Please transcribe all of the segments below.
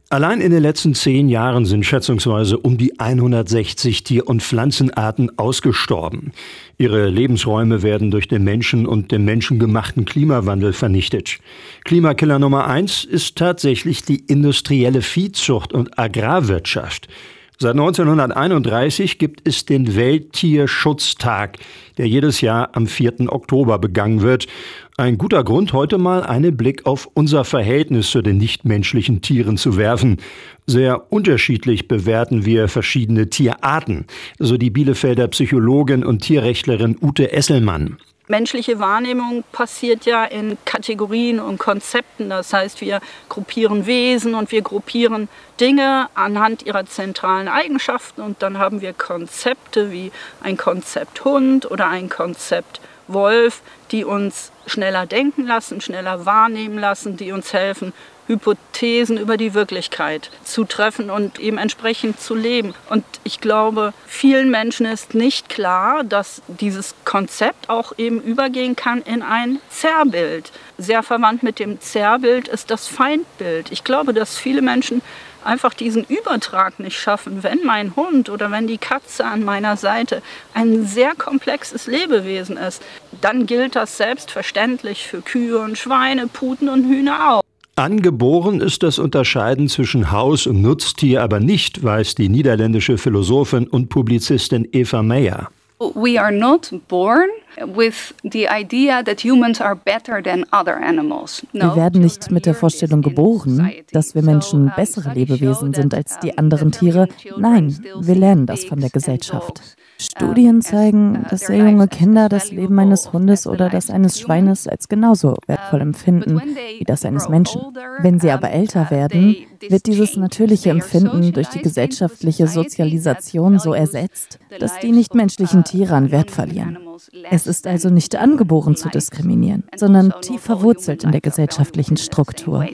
Allein in den letzten 10 Jahren sind schätzungsweise um die 160 Tier- und Pflanzenarten ausgestorben. Ihre Lebensräume werden durch den Menschen und den menschengemachten Klimawandel vernichtet. Klimakiller Nummer 1 ist tatsächlich die industrielle Viehzucht und Agrarwirtschaft. Seit 1931 gibt es den Welttierschutztag, der jedes Jahr am 4. Oktober begangen wird. Ein guter Grund, heute mal einen Blick auf unser Verhältnis zu den nichtmenschlichen Tieren zu werfen. Sehr unterschiedlich bewerten wir verschiedene Tierarten, so die Bielefelder Psychologin und Tierrechtlerin Ute Esselmann. Menschliche Wahrnehmung passiert ja in Kategorien und Konzepten. Das heißt, wir gruppieren Wesen und wir gruppieren Dinge anhand ihrer zentralen Eigenschaften. Und dann haben wir Konzepte wie ein Konzept Hund oder ein Konzept Wolf, die uns schneller denken lassen, schneller wahrnehmen lassen, die uns helfen, Hypothesen über die Wirklichkeit zu treffen und eben entsprechend zu leben. Und ich glaube, vielen Menschen ist nicht klar, dass dieses Konzept auch eben übergehen kann in ein Zerrbild. Sehr verwandt mit dem Zerrbild ist das Feindbild. Ich glaube, dass viele Menschen einfach diesen Übertrag nicht schaffen, wenn mein Hund oder wenn die Katze an meiner Seite ein sehr komplexes Lebewesen ist, dann gilt das selbstverständlich für Kühe und Schweine, Puten und Hühner auch. Angeboren ist das Unterscheiden zwischen Haus- und Nutztier aber nicht, weiß die niederländische Philosophin und Publizistin Eva Meyer. We are not born with the idea that humans are better than other animals. Wir werden nicht mit der Vorstellung geboren, dass wir Menschen bessere Lebewesen sind als die anderen Tiere. Nein, wir lernen das von der Gesellschaft. Studien zeigen, dass sehr junge Kinder das Leben eines Hundes oder das eines Schweines als genauso wertvoll empfinden wie das eines Menschen. Wenn sie aber älter werden, wird dieses natürliche Empfinden durch die gesellschaftliche Sozialisation so ersetzt, dass die nichtmenschlichen Tiere an Wert verlieren. Es ist also nicht angeboren zu diskriminieren, sondern tief verwurzelt in der gesellschaftlichen Struktur.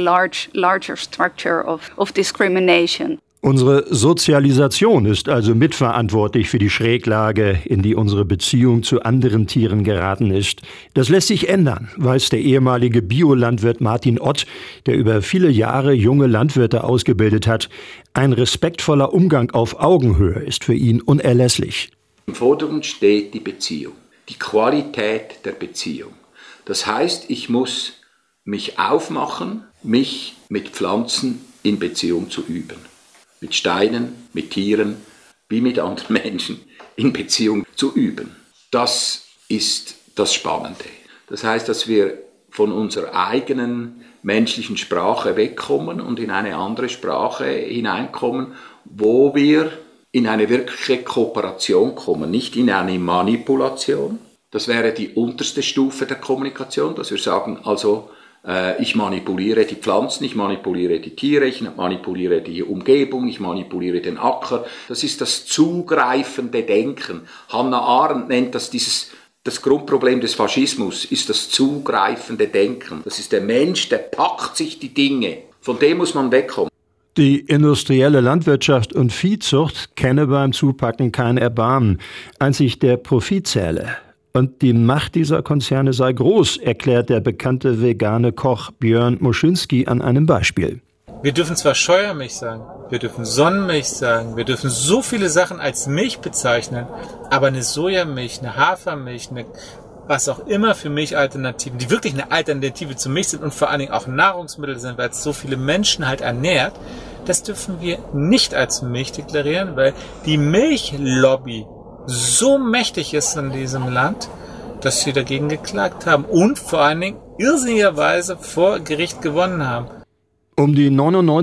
Unsere Sozialisation ist also mitverantwortlich für die Schräglage, in die unsere Beziehung zu anderen Tieren geraten ist. Das lässt sich ändern, weiß der ehemalige Biolandwirt Martin Ott, der über viele Jahre junge Landwirte ausgebildet hat. Ein respektvoller Umgang auf Augenhöhe ist für ihn unerlässlich. Im Vordergrund steht die Beziehung, die Qualität der Beziehung. Das heißt, ich muss mich aufmachen, mich mit Pflanzen in Beziehung zu üben. Mit Steinen, mit Tieren, wie mit anderen Menschen in Beziehung zu üben. Das ist das Spannende. Das heißt, dass wir von unserer eigenen menschlichen Sprache wegkommen und in eine andere Sprache hineinkommen, wo wir in eine wirkliche Kooperation kommen, nicht in eine Manipulation. Das wäre die unterste Stufe der Kommunikation, dass wir sagen, also ich manipuliere die Pflanzen, ich manipuliere die Tiere, ich manipuliere die Umgebung, ich manipuliere den Acker. Das ist das zugreifende Denken. Hannah Arendt nennt das das Grundproblem des Faschismus, ist das zugreifende Denken. Das ist der Mensch, der packt sich die Dinge. Von dem muss man wegkommen. Die industrielle Landwirtschaft und Viehzucht kenne beim Zupacken kein Erbarmen. Einzig der Profit zähle. Und die Macht dieser Konzerne sei groß, erklärt der bekannte vegane Koch Björn Moschinski an einem Beispiel. Wir dürfen zwar Scheuermilch sagen, wir dürfen Sonnenmilch sagen, wir dürfen so viele Sachen als Milch bezeichnen, aber eine Sojamilch, eine Hafermilch, was auch immer für Milchalternativen, die wirklich eine Alternative zur Milch sind und vor allen Dingen auch Nahrungsmittel sind, weil es so viele Menschen halt ernährt, das dürfen wir nicht als Milch deklarieren, weil die Milchlobby so mächtig ist in diesem Land, dass sie dagegen geklagt haben und vor allen Dingen irrsinnigerweise vor Gericht gewonnen haben. Um die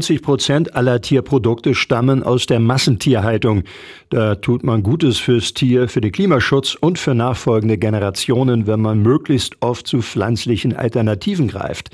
99% aller Tierprodukte stammen aus der Massentierhaltung. Da tut man Gutes fürs Tier, für den Klimaschutz und für nachfolgende Generationen, wenn man möglichst oft zu pflanzlichen Alternativen greift.